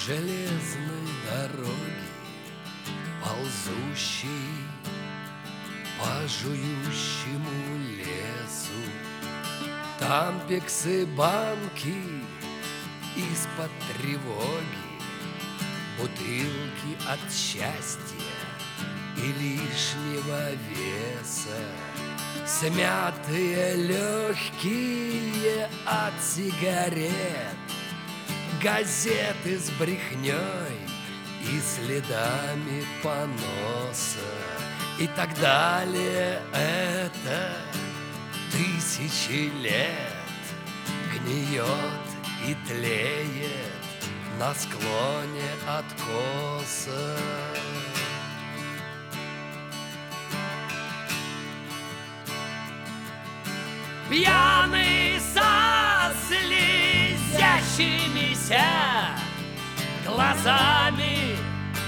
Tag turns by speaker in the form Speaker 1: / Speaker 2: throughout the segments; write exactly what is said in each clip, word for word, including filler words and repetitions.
Speaker 1: железной дороги, ползущей по жующему лесу. Там пиксы-банки из-под тревоги, бутылки от счастья и лишнего веса, смятые легкие от сигарет, газеты с брехней и следами поноса и так далее. Это тысячи лет гниет и тлеет на склоне откоса. Пьяный со слезящимися глазами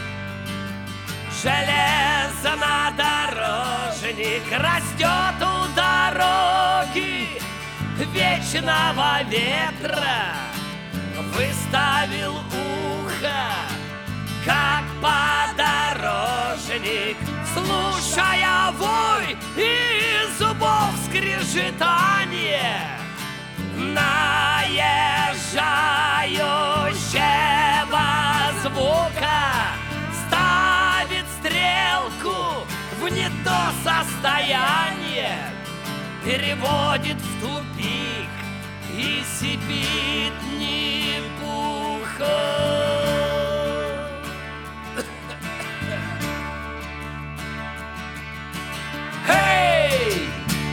Speaker 1: железнодорожник растет у дороги вечного ветра, выставил ухо, как подорожник, слушая вой и зубов скрежетание наезжающего звука, ставит стрелку в не то состояние, переводит в тупик и сипит не пуха. Эй!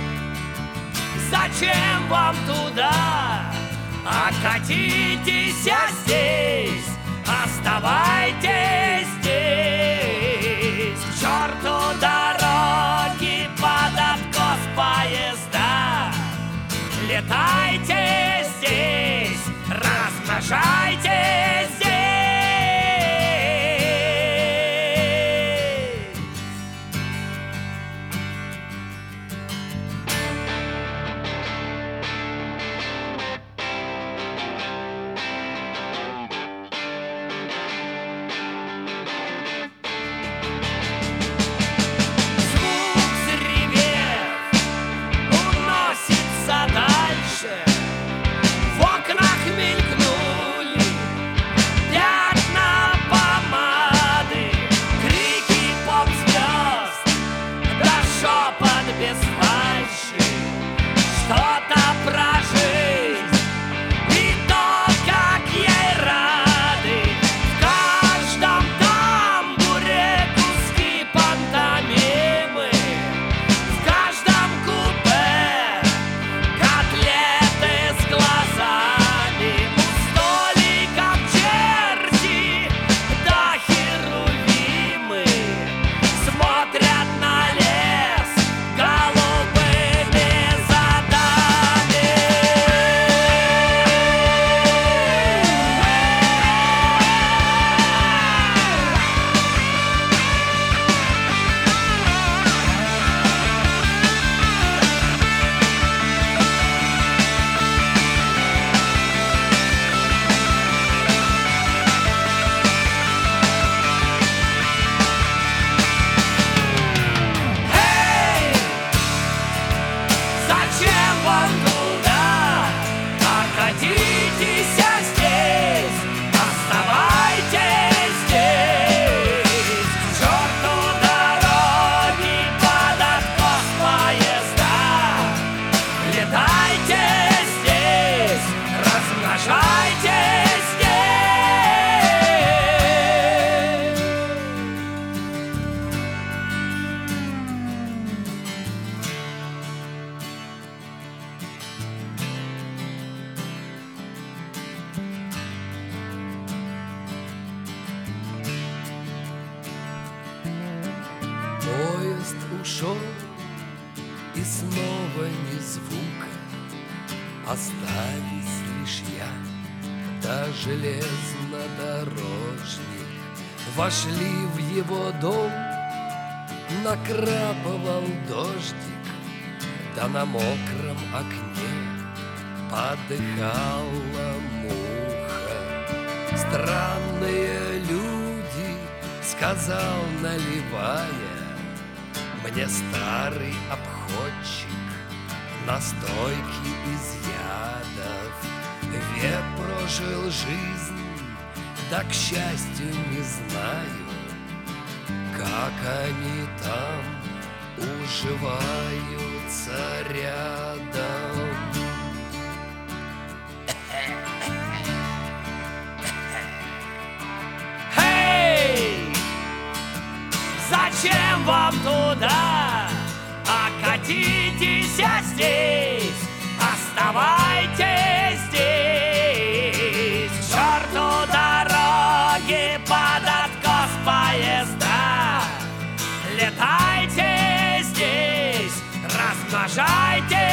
Speaker 1: Зачем вам туда? Окатитесь здесь, оставайтесь здесь. К черту дороги под откос поезда. Летайте здесь, размножайтесь здесь. В окнах мелькнули пятна помады, крики поп-звезд, да шепот без фальши, что-то про жизнь и то, как ей рады. В каждом тамбуре куски пантомимы, в каждом купе котлеты с глазами, у столиков черти да херувимы смотрят на лес голубыми задами. Эй! Зачем вам туда? Окатитесь здесь, оставайтесь здесь. К черту дороги под откос поезда. Летайте здесь, размножайтесь здесь. Поезд ушел, и снова ни звука. Остались лишь я да железнодорожник. Вошли в его дом, накрапывал дождик, да на мокром окне подыхала муха. Странные люди, сказал, наливая мне старый обходчик настойки из ядов. Век прожил жизнь, да, к счастью, не знаю, как они там уживаются рядом.
Speaker 2: Зачем вам туда? Окатитесь здесь, оставайтесь здесь. К черту дороги под откос поезда. Летайте здесь, размножайтесь